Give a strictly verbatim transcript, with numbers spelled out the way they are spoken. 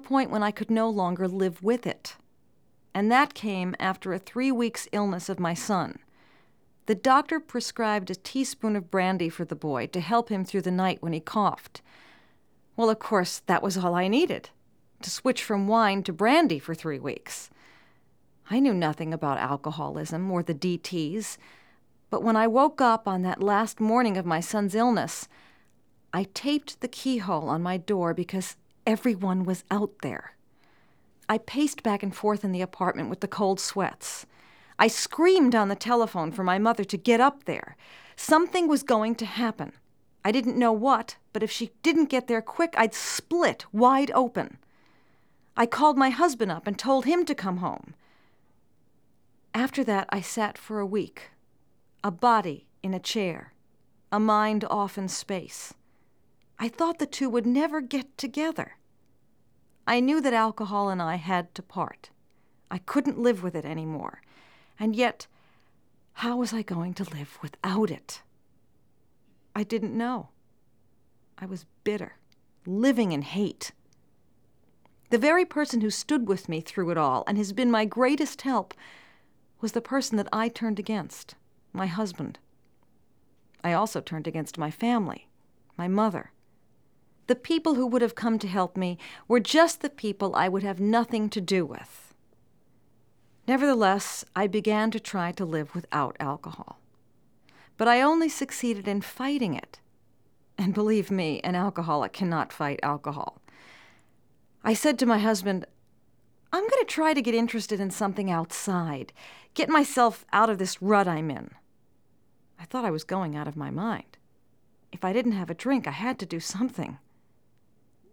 point when I could no longer live with it. And that came after a three weeks illness of my son. The doctor prescribed a teaspoon of brandy for the boy to help him through the night when he coughed. Well, of course, that was all I needed, to switch from wine to brandy for three weeks. I knew nothing about alcoholism or the D Ts, but when I woke up on that last morning of my son's illness, I taped the keyhole on my door because everyone was out there. I paced back and forth in the apartment with the cold sweats. I screamed on the telephone for my mother to get up there. Something was going to happen. I didn't know what, but if she didn't get there quick, I'd split wide open. I called my husband up and told him to come home. After that, I sat for a week, a body in a chair, a mind off in space. I thought the two would never get together. I knew that alcohol and I had to part. I couldn't live with it anymore. And yet, how was I going to live without it? I didn't know. I was bitter, living in hate. The very person who stood with me through it all and has been my greatest help was the person that I turned against, my husband. I also turned against my family, my mother. The people who would have come to help me were just the people I would have nothing to do with. Nevertheless, I began to try to live without alcohol. But I only succeeded in fighting it. And believe me, an alcoholic cannot fight alcohol. I said to my husband, I'm going to try to get interested in something outside, get myself out of this rut I'm in. I thought I was going out of my mind. If I didn't have a drink, I had to do something.